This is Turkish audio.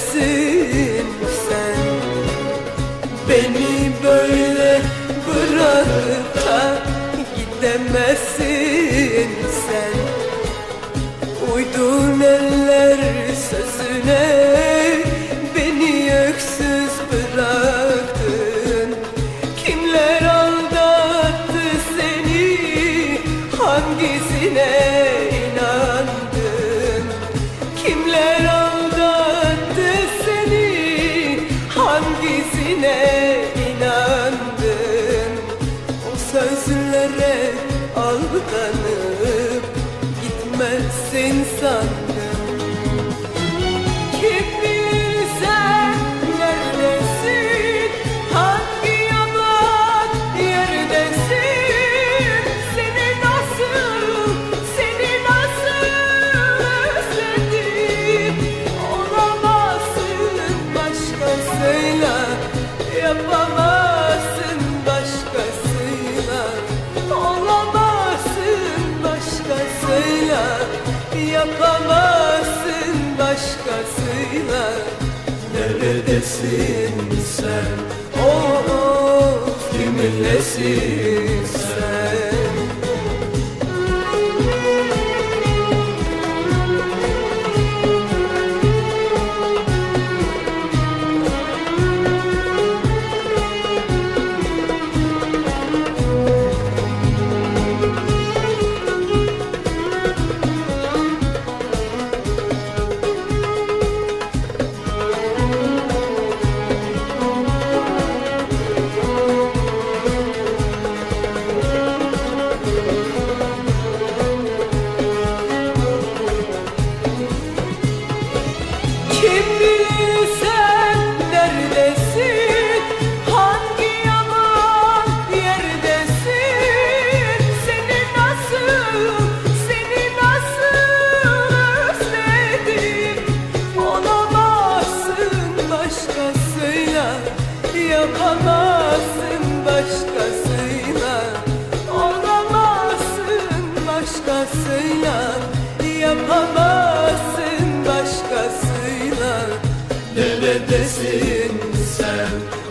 neredesin sen? Beni böyle bırakıp da gidemezsin sen. Uydun eller sözüne, beni öksüz bıraktın. Kimler aldattı seni, hangisine inandın? Kimler aldattı seni, hangisine inandın? O sözlere aldanıp gitmezsin sandım. Kim bilir sen neredesin, hangi yaman yerdesin? Seni nasıl özledim. Olamazsın başkasıyla, yapamazsın başkasıyla. Olamazsın başkasıyla, yapamazsın başkasıyla. Neredesin sen? Oh, kiminlesin sen? Kim bilir sen neredesin, hangi yaman yerdesin? Seni nasıl özledim. Olamazsın başkasıyla, yapamazsın başkasıyla. Olamazsın başkasıyla, yapamazsın başkasıyla. Neredesin sen?